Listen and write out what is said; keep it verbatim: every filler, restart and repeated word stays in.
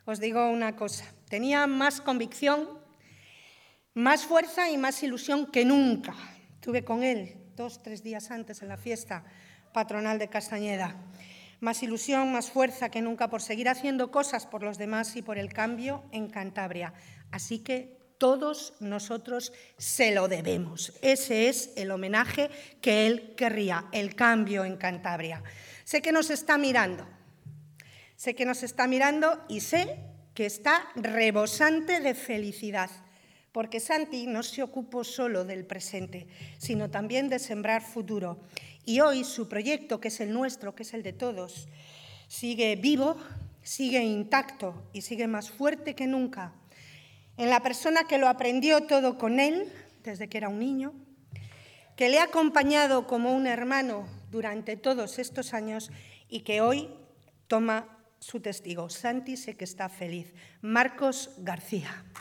os digo una cosa, tenía más convicción, más fuerza y más ilusión que nunca. Estuve con él dos, tres días antes en la fiesta patronal de Castañeda. Más ilusión, más fuerza que nunca por seguir haciendo cosas por los demás y por el cambio en Cantabria. Así que todos nosotros se lo debemos. Ese es el homenaje que él querría, el cambio en Cantabria. Sé que nos está mirando, sé que nos está mirando y sé que está rebosante de felicidad, porque Santi no se ocupó solo del presente, sino también de sembrar futuro. Y hoy su proyecto, que es el nuestro, que es el de todos, sigue vivo, sigue intacto y sigue más fuerte que nunca. En la persona que lo aprendió todo con él, desde que era un niño, que le ha acompañado como un hermano durante todos estos años y que hoy toma su testigo. Santi sé que está feliz. Marcos García.